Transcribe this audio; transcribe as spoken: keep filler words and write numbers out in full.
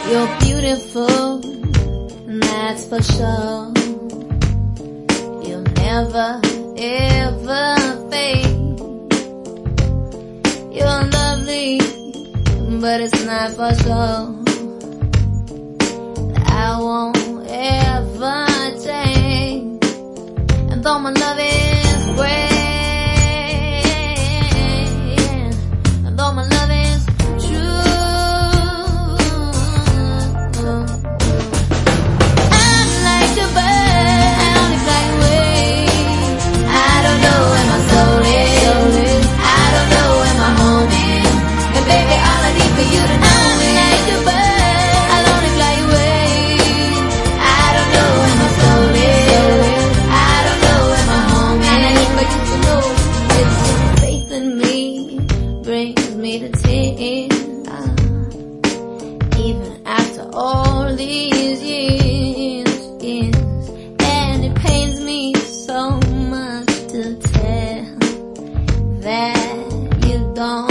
You're beautiful, that's for sure. You'll never, ever fade. You're lovely, but it's not for sure. I won't ever change. And though my love is great, and though my love is true, I'm like a bird, I only fly away. I don't know where my soul is, I don't know where my home is. And baby, all I need for you to know is I'm like a bird, I'll only fly away. I don't know where my soul is, I don't know where my home is. And I need for you to know it's faith in me brings me to tears. Even after all these years, years, and it pains me so much to tell that you don't